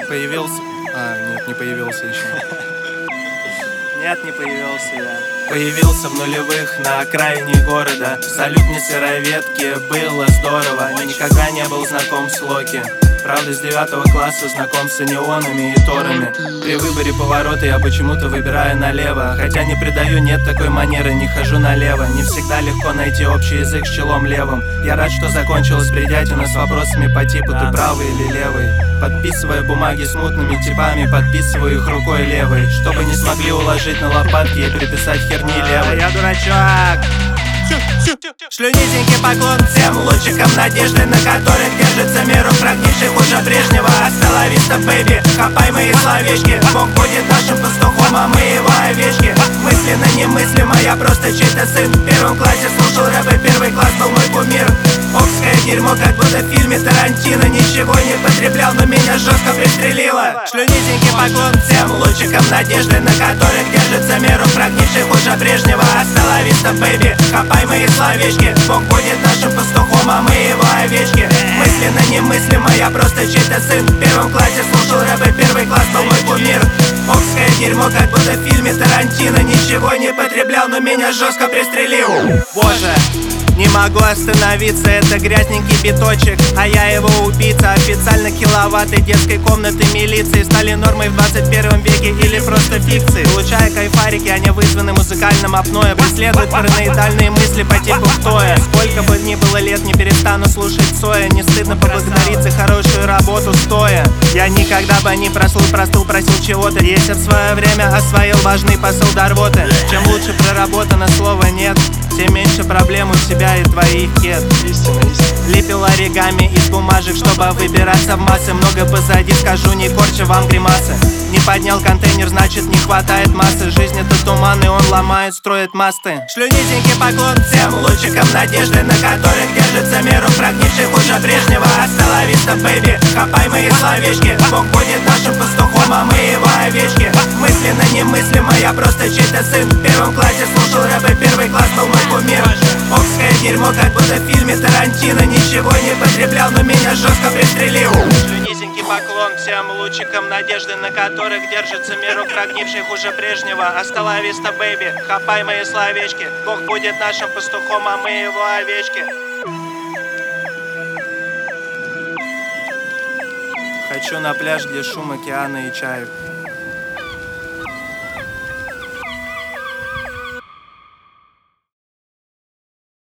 Появился? Нет, не появился еще. Нет, не появился я. Появился в нулевых на окраине города. Салют мне сыроветки, было здорово. Никогда не был знаком с Локи. Правда, с 9 класса знаком с неонами и торами. При выборе поворота я почему-то выбираю налево. Хотя не придаю, нет такой манеры, не хожу налево. Не всегда легко найти общий язык с челом левым. Я рад, что закончилась бредятина с вопросами по типу «ты правый или левый?». Подписывая бумаги с мутными типами, подписываю их рукой левой, чтобы не смогли уложить на лопатки и переписать херни левой. Я дурачок. Шлю низенький поклон всем лучикам надежды, на которых держится мир у прогнивших уже прежнего. Асталависта, бэйби, хапай мои словечки. Бог будет нашим пастухом, а мы его овечки. Мысленно немыслимо, я просто чей-то сын. В первом классе слушал рэп, и первый класс был мой кумир. Окское дерьмо, как будто в фильме Тарантино. Ничего не потреблял, но меня жестко пристрелило. Шлю низенький поклон всем лучикам надежды, на которых держится мир у прогнивших уже прежнего. Асталависта, бэйби, хапай мои словечки. Бог будет нашим пастухом, а мы его овечки. Мысленно немыслимо, я просто чей-то сын. В первом классе слушал рэп, и первый класс был мой кумир. Окское дерьмо, как будто в фильме Тарантино. Ничего не потреблял, но меня жестко пристрелил. Боже, не могу остановиться, это грязненький биточек, а я его убийца. Официально киловатты детской комнаты милиции стали нормой в 21 веке или просто фикцией. Получая кайфарики, они вызваны музыкальным апноэ. Преследуют параноидальные мысли по типу «кто я?». Сколько бы ни было лет, не перестану слушать Цоя. Не стыдно поблагодарить за хорошую работу стоя. Я никогда бы не простыл, просил чего-то. Если в свое время освоил важный посыл до рвоты. Чем лучше проработано слово «нет», тем меньше проблем у тебя и твоих кед. Лепил оригами из бумажек, чтобы выбираться в массы. Много позади, скажу, не корча вам гримасы. Не поднял контейнер, значит не хватает массы. Жизнь это туман, и он ломает, строит мосты. Шлю низенький поклон всем лучикам надежды, на которых держится мир у прогнивших уже прежнего. Асталависта, бэйби, хапай мои словечки. Бог будет нашим пастухом, а мы его овечки. Мысленно немыслимо, я просто чей-то сын. В первом классе слушал рэп, и первый класс был мой кумир. Окское дерьмо, как будто в фильме Тарантино. Ничего не потреблял, но меня жестко пристрелил. Шлю низенький поклон всем лучикам надежды, на которых держится мир у прогнивших уже прежнего. Асталависта, бэйби, хапай мои словечки. Бог будет нашим пастухом, а мы его овечки. Хочу на пляж, где шум океана и чаек.